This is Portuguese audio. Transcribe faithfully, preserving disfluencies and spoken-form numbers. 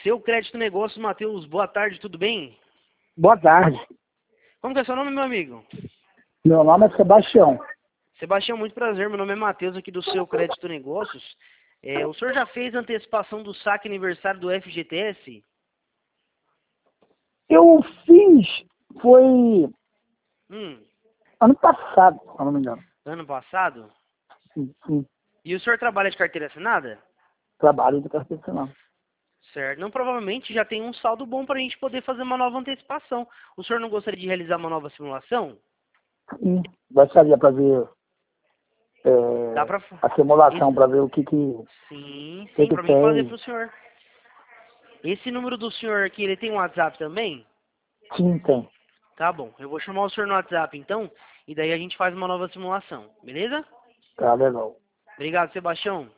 Seu Crédito Negócios, Matheus, boa tarde, tudo bem? Boa tarde. Como que é seu nome, meu amigo? Meu nome é Sebastião. Sebastião, muito prazer, meu nome é Matheus, aqui do Seu Crédito Negócios. É, o senhor já fez antecipação do saque aniversário do F G T S? Eu fiz, foi Hum, ano passado, se eu não me engano. ano passado? Sim, sim. E o senhor trabalha de carteira assinada? Trabalho de carteira assinada. Certo. Não, provavelmente já tem um saldo bom para a gente poder fazer uma nova antecipação. O senhor não gostaria de realizar uma nova simulação? Sim. Gostaria para ver é, Dá pra... a simulação, Esse... para ver o que que, Sim, que, sim, que para mim fazer tem. para o senhor. Esse número do senhor aqui, ele tem um WhatsApp também? Sim, tem. Tá bom, eu vou chamar o senhor no WhatsApp então, e daí a gente faz uma nova simulação, beleza? Tá legal. Obrigado, Sebastião.